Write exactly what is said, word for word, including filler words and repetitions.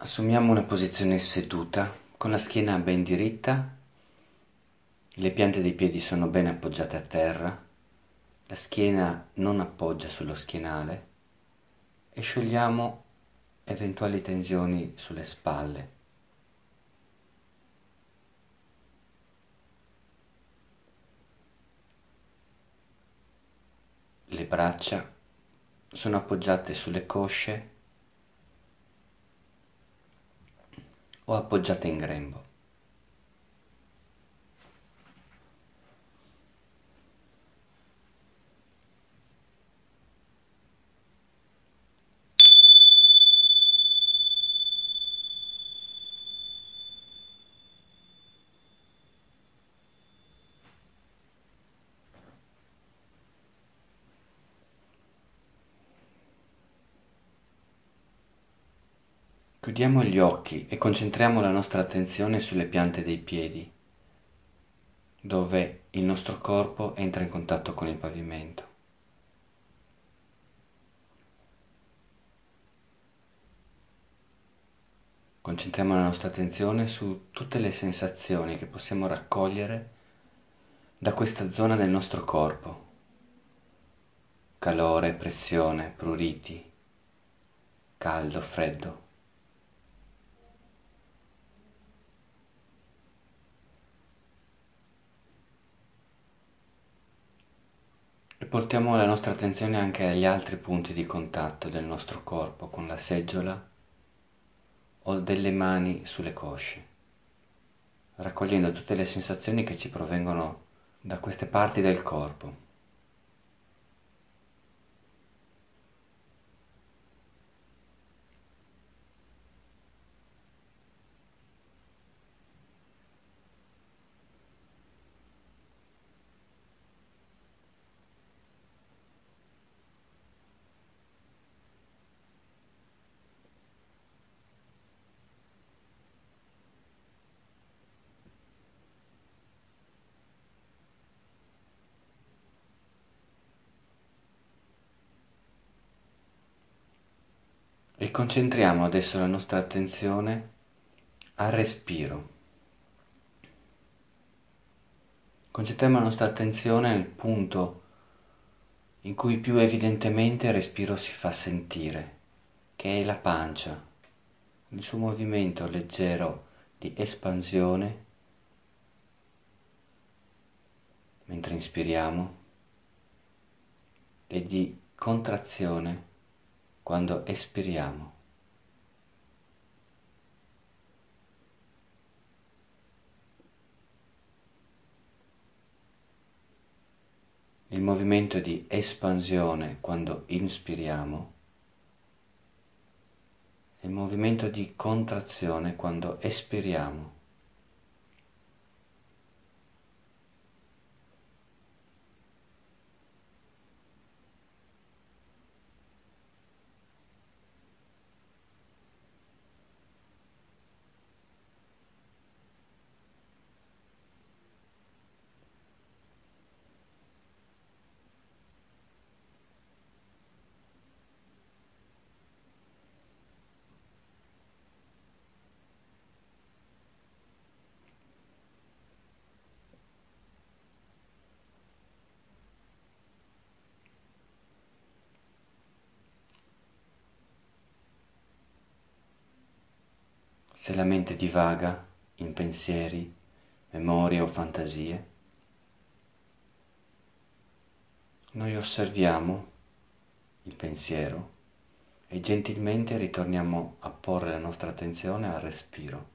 Assumiamo una posizione seduta, con la schiena ben diritta, le piante dei piedi sono ben appoggiate a terra, la schiena non appoggia sullo schienale e sciogliamo eventuali tensioni sulle spalle. Le braccia sono appoggiate sulle cosce o appoggiate in grembo. Chiudiamo gli occhi e concentriamo la nostra attenzione sulle piante dei piedi, dove il nostro corpo entra in contatto con il pavimento. Concentriamo la nostra attenzione su tutte le sensazioni che possiamo raccogliere da questa zona del nostro corpo: calore, pressione, pruriti, caldo, freddo. E portiamo la nostra attenzione anche agli altri punti di contatto del nostro corpo con la seggiola o delle mani sulle cosce, raccogliendo tutte le sensazioni che ci provengono da queste parti del corpo. E concentriamo adesso la nostra attenzione al respiro. Concentriamo la nostra attenzione nel punto in cui più evidentemente il respiro si fa sentire, che è la pancia, il suo movimento leggero di espansione mentre inspiriamo e di contrazione quando espiriamo. Il movimento di espansione quando inspiriamo e il movimento di contrazione quando espiriamo. Se la mente divaga in pensieri, memorie o fantasie, noi osserviamo il pensiero e gentilmente ritorniamo a porre la nostra attenzione al respiro.